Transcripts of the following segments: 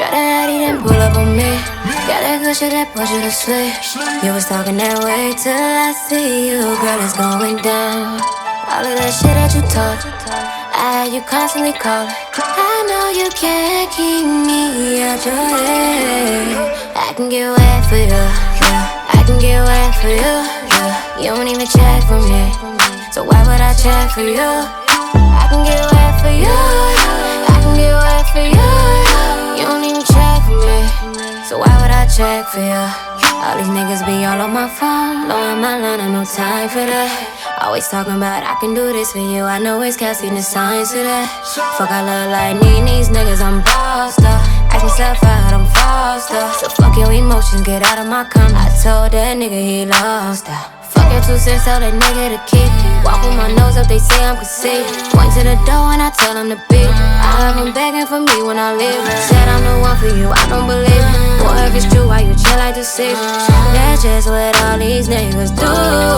Try to hide it and pull up on me. Got that good shit that put you to sleep. You was talking that way till I see you. Girl, it's going down. All of that shit that you talk, I had you constantly calling. I know you can't keep me out your head. I can get wet for you, yeah. I can get wet for you, yeah. You don't even check for me, so why would I check for you? I can get wet for you, I can get wet for you. You don't even check for me, so why would I check for you? All these niggas be all on my phone, blowing my line, I no time for that. Always talking about I can do this for you. I know it's casting the signs to that. Fuck, I look like these niggas, I'm bossed up. Ask myself out, I'm false up. So fuck your emotions, get out of my comment. I told that nigga he lost out. Fuck your 2 cents, tell that nigga to keep. Walk with my nose up, they say I'm conceited. Point to the door and I tell him to beat. I have him begging for me when I leave. Said I'm the one for you, I don't believe it. Boy, if it's true, why you chill like the city? That's just what all these niggas do.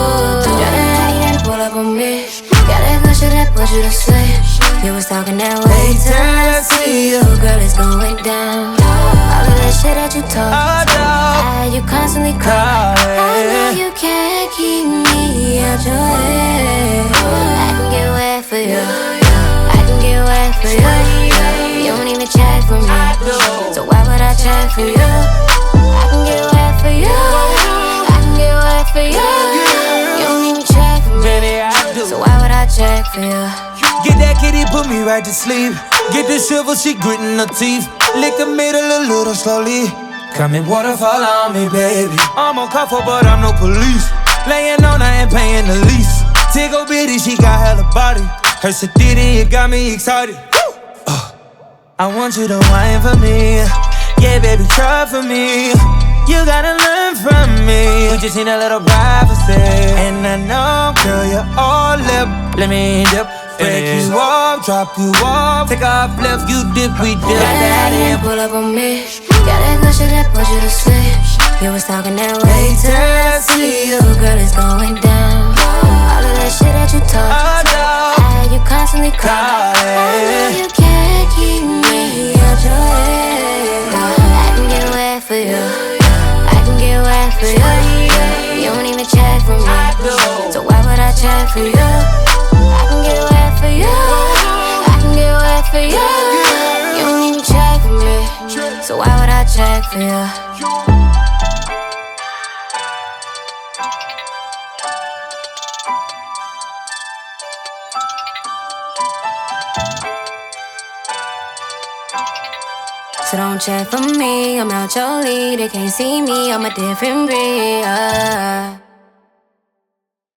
Pull up on me. Got that good shit that put you to sleep. You was talking that way till I see you. Girl, it's going down. All of that shit that you talk, I had you constantly calling. I know you can't keep me out your head. I can get wet for you, I can get wet for you. You don't even check for me, so why would I check for you? I can get wet for you, I can get wet for you. You don't even check for me, so why would I check for you? Get that kitty, put me right to sleep. Get the silver, she gritting her teeth. Lick the middle a little slowly. Come and waterfall on me, baby. I'm on cuff her, but I'm no police. Laying on her and paying the lease. Tickle bitty, she got hella body. Her sedity, it got me excited. I want you to whine for me. Yeah, baby, try for me. You gotta learn from me. You just need a little privacy. And I know, girl, you're all lip. Let me dip. Break you off, drop you off. Take off left, you dip, we dip. Got that and pull up on me. Got that good shit that put you to sleep. You was talking that way till I see you. Girl, it's going down. All of that shit that you talk, I had you constantly calling. I know you can't keep me out your head. I can get wet for you, I can get wet for you. You don't even check for me, so why would I check for you? I can get wet for you, I can get wet for you. You don't even check for me, so why would I check for you? So don't check for me, I'm out your league. They can't see me, I'm a different breed.